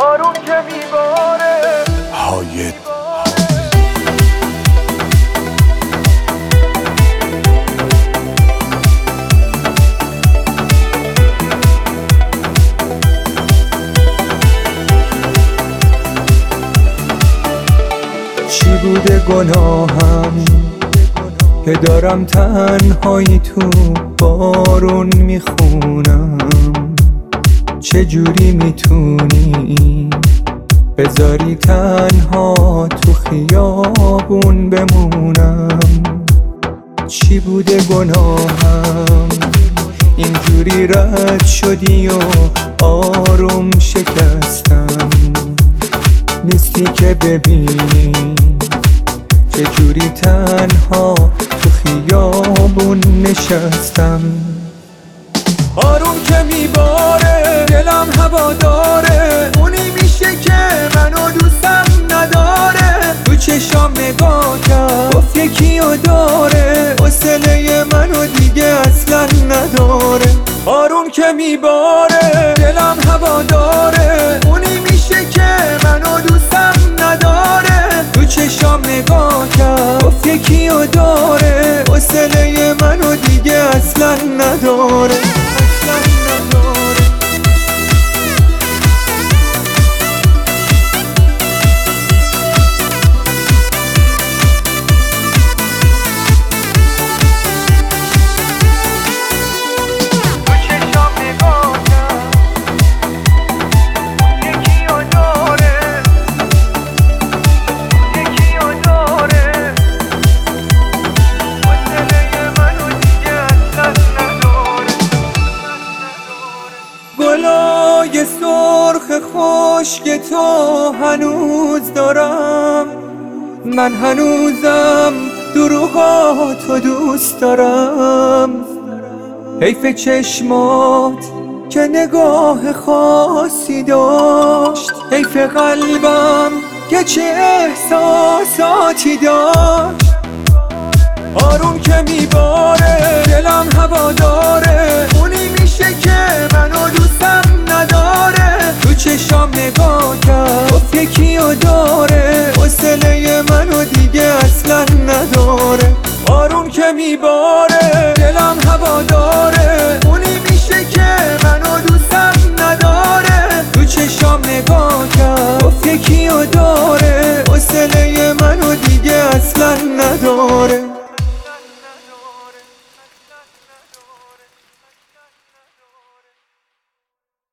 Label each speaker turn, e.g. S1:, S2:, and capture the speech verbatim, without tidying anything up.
S1: بارون که میباره
S2: هاید
S3: چی بوده گناهم که دارم تنهایی تو بارون میخونم؟ چجوری میتونی بذاری تنها تو خیابون بمونم؟ چی بوده گناهم اینجوری رد شدی و آروم شکستم؟ نیستی که ببینی چجوری تنها تو خیابون نشستم. آروم که میباره دلم هوا داره، اونی میشه که منو دوستم نداره. تو چشام نگاه کرد گفت یکیو داره، حوصله منو دیگه اصلا نداره. آروم که میباره دلم هوا داره، اونی میشه که منو دوستم نداره. تو چشام نگاه کرد گفت یکیو داره، حوصله منو دیگه اصلا نداره. اصلا نداره. گلای سرخ خشک تو هنوز دارم، من هنوزم دروغاتو دوست دارم. حیف چشمات که نگاه خاصی داشت، حیف قلبم که چه احساساتی داشت. آروم که میباره دلم هوا داره، اونی میشه که منو دوستم نداره. تو چشام نگاه کرد گفت یکیو داره، حوصله منو دیگه اصلا نداره. آروم که میباره دلم هوا داره، اونی میشه که منو دوستم نداره. تو چشام نگاه کرد گفت یکیو داره، حوصله منو دیگه اصلا نداره.